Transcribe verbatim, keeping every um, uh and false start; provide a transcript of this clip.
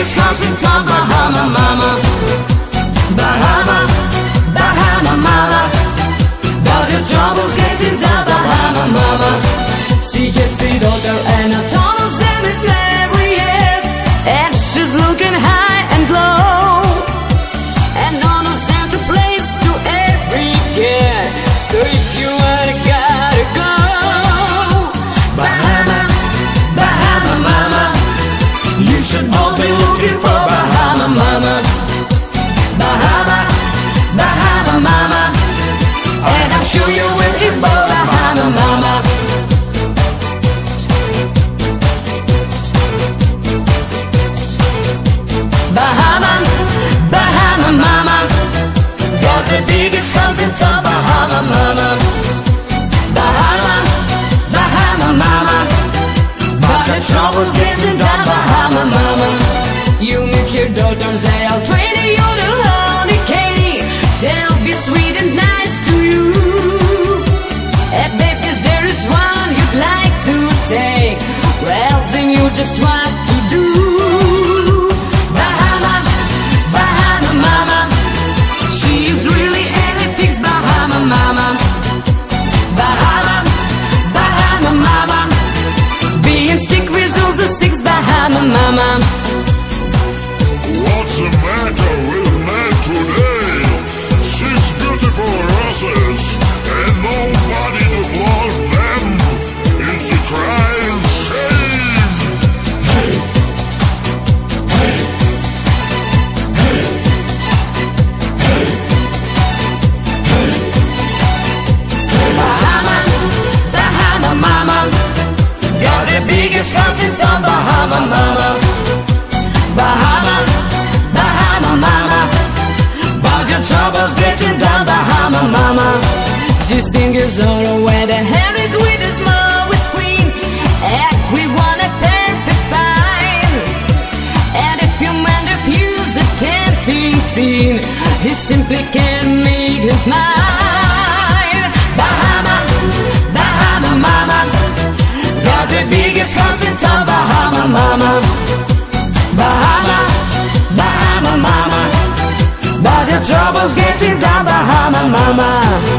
biggest house in town, Bahama Mama. Bahama, Bahama Mama. But the trouble's getting down, Bahama Mama. She gets the daughter and her tunnels and is married, and she's looking high and low, and understands the place to every kid. So if you wanna gotta go, Bahama, Bahama Mama. You should all be looking for Bahama Mama. Bahama, Bahama Mama. And I'm sure you will get Bahama Mama. Bahama, Bahama Mama. Got the biggest house in town, Bahama Mama. Bahama, Bahama Mama. But the trouble's getting down, Bahama Mama. You meet your daughter, say I'll trade you to honey cake. She'll be sweet and nice to you. And baby, there is one you'd like to take. Well, then you just what to do. Bahama, Bahama Mama. She's really anything's Bahama Mama. Bahama, Bahama Mama. Being stick results the six Bahama Mama. What's the matter with men today? Six beautiful roses and nobody to love them. It's a crying shame. Hey, hey, hey, hey, hey, hey. Bahama, Bahama Mama. Got the biggest house in town, Bahama Mama. Bahama, Bahama Mama. But your trouble's getting down, Bahama Mama. She sings all the way to heaven with a smile with scream. And we want a perfect fine. And if your man refuse a tempting scene, he simply can't make his mind. Bahama, Bahama Mama. Got the biggest house in town, Bahama Mama. Bahama, Bahama Mama. But the trouble's getting down, Bahama Mama.